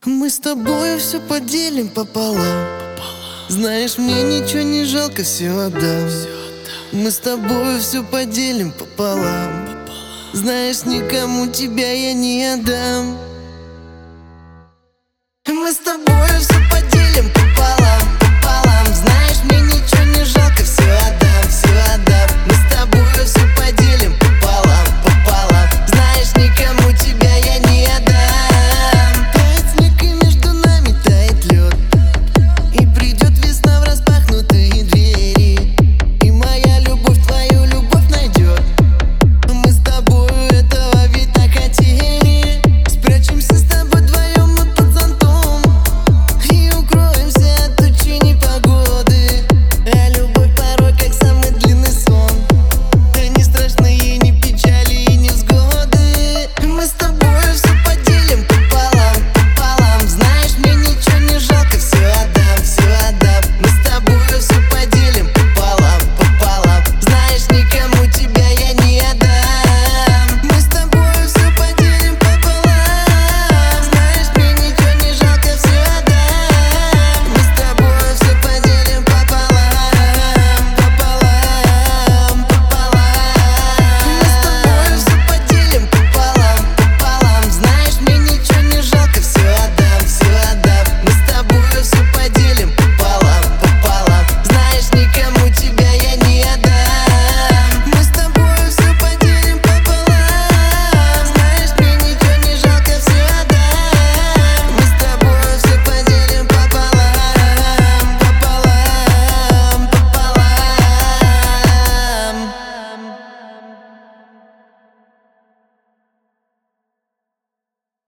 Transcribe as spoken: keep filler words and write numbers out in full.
Мы с тобой все поделим пополам. Знаешь, мне ничего не жалко, все отдам. Мы с тобой все поделим пополам. Знаешь, никому тебя я не отдам. Мы с тобой